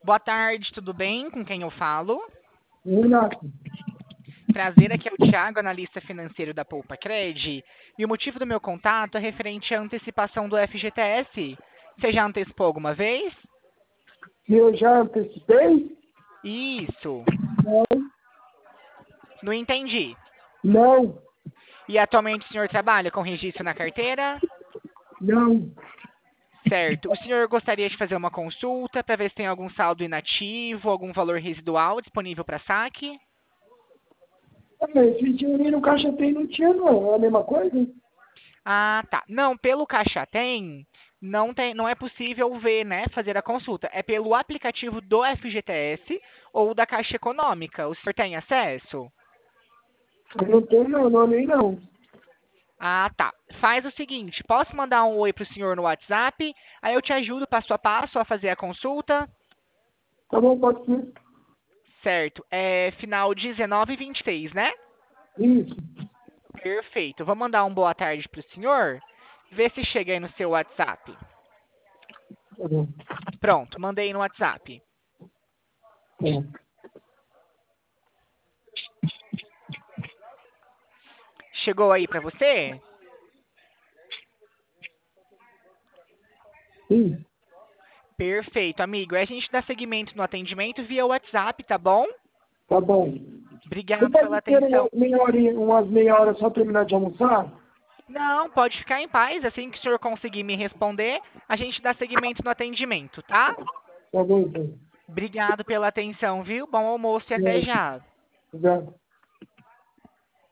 Boa tarde, tudo bem? Com quem eu falo? Renato, Prazer, aqui é o Thiago, analista financeiro da Poupa Cred. E o motivo do meu contato é referente à antecipação do FGTS. Você já antecipou alguma vez? eu já antecipei? Isso. Não, Não entendi. não, E atualmente o senhor trabalha com registro na carteira? não. Certo. O senhor gostaria de fazer uma consulta para ver se tem algum saldo inativo, algum valor residual disponível para saque? Esse dinheirinho no caixa tem não tinha, não. É a mesma coisa? Ah, tá. Não, pelo Caixa Tem, não é possível ver, né, fazer a consulta. É pelo aplicativo do FGTS ou da Caixa Econômica. O senhor tem acesso? Eu não tenho, não, não, nem não. Ah, tá. Faz o seguinte, posso mandar um oi pro senhor no WhatsApp? Aí eu te ajudo passo a passo a fazer a consulta? Tá bom, pode ser. Certo. É final 19h26, né? Isso. Perfeito. Vou mandar um boa tarde pro senhor. Vê se chega aí no seu WhatsApp. Tá bom. Pronto, mandei no WhatsApp. É. Chegou aí pra você? Sim, Perfeito, amigo. Aí a gente dá seguimento no atendimento via WhatsApp, tá bom? tá bom. Você Obrigado pela pode ter atenção. umas meia hora só terminar de almoçar? Não, pode ficar em paz. Assim que o senhor conseguir me responder, a gente dá seguimento no atendimento, tá? Tá bom, então. Obrigado pela atenção, viu? Bom almoço e até É, já. já.